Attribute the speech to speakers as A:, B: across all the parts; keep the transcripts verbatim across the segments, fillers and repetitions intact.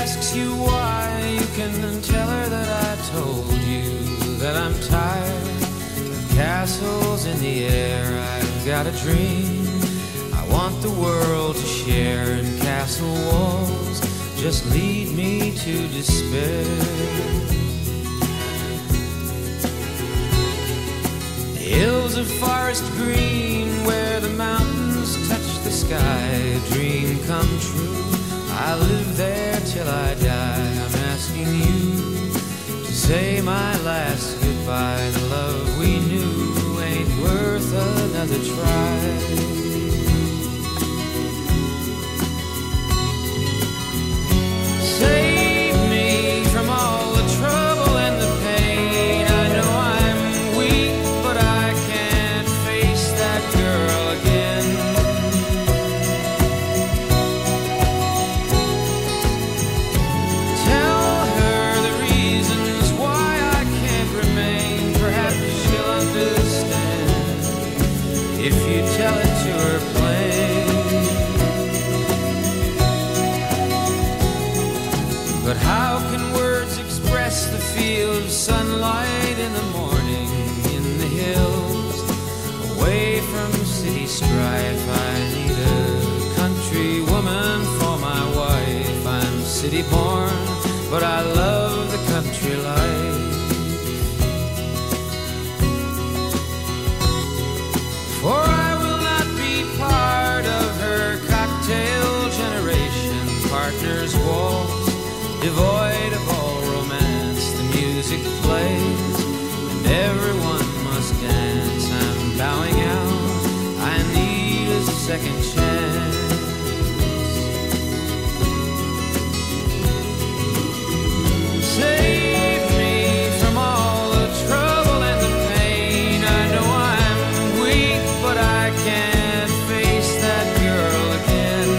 A: asks you why, you can tell her that I told you that I'm tired of castles in the air. I've got a dream I want the world to share, and castle walls just lead me to despair. The hills of forest green where the mountains touch the sky, a dream come true. I live there till I die. I'm asking you to say my last goodbye. The love we knew ain't worth another try. Save me from all the trouble and the pain. I know I'm weak, but I can't face that girl again. Tell her the reasons why I can't remain. Perhaps she'll understand if you tell it to her plain. But how can words express the feel of sunlight in the morning in the hills, away from city strife? I need a country woman for my wife. I'm city born, but I love the country life. For I will not be part of her cocktail generation. Partners waltz, devoid of all romance. The music plays and everyone must dance. I'm bowing out, I need a second chance. Save me from all the trouble and the pain. I know I'm weak, but I can't face that girl again.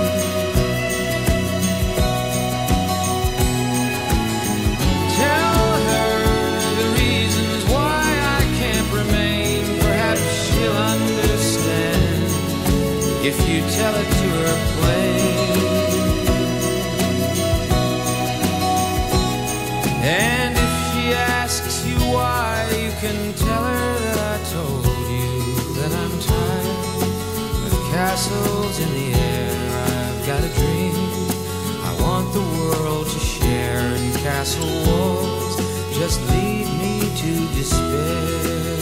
A: Tell her the reasons why I can't remain. Perhaps she'll understand if you tell it to her plain. And if she asks you why, you can tell her that I told you that I'm tired of castles in the air. I've got a dream I want the world to share, and castle walls just lead me to despair.